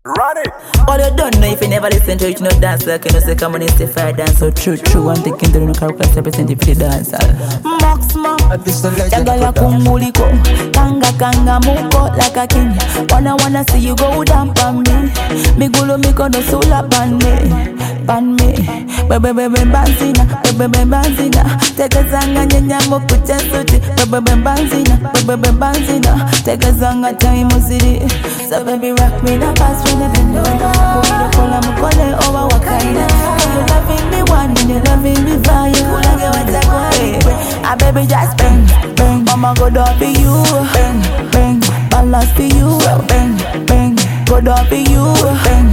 Run it! All you don't know if you never listen to it, you know dance like you know say come on and say fire dance. So true, I'm thinking to you know Karukas representative for the dancer. Maxma, Jagala kumuliko, kanga muko like a king. Wanna see you go down pan me. Migulo miko no sula pan me. Bebe banzina, take a zanga nyanya mokucha suti. Bebe banzina, take a zanga time musiri. So baby rock me the past when you bend over. Mukole over wakaina. You loving me one and you loving me fire. Kula get what I go. Ah baby just bang. Mama go down for you. Bang. Balance for you. Bang. Go down for you. Bang.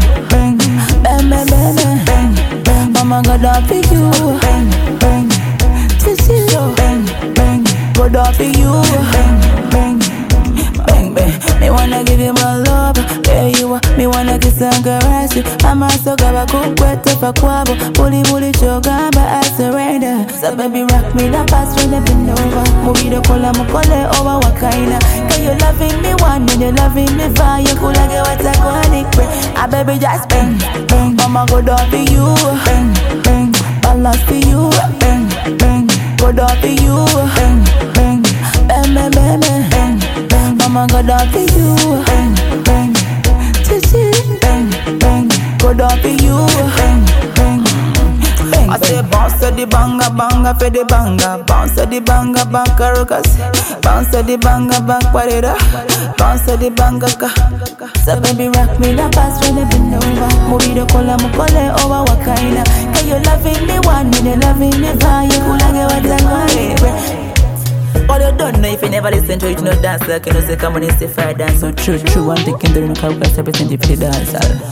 Mama go down for you. Bang. Sissy. Bang. Go down for you. Bang. Me wanna give you my love, there you are. Me wanna kiss and caress you. I'm also gonna cook wet up a quabble. Bully chogamba, I surrender. So baby rock me the past when you bend over. Movie the kola mukole over wakaina. Cause you loving me one and you loving me fire. Kula get what I go and ah baby just bang. Mama go down for you. Bang. Balance for you. Bang. Go down for you. Bang. Mama go down for you. Bang. Chichi. Bang. Go down for you. Bang. I say bounce to the banga for the banga. Bounce to the banga rukas. Bounce to the banga parida. Bounce to the banga ka. So baby rock me the past when you bend over. Movie the kola mukole over wakaina. Cause you loving me one and you loving me fire. Kula get what I go. All you don't know if you never listen to it, you know dance like you know say come on and say fire dance. So true, I'm thinking to you know Karukas representative for the dancer.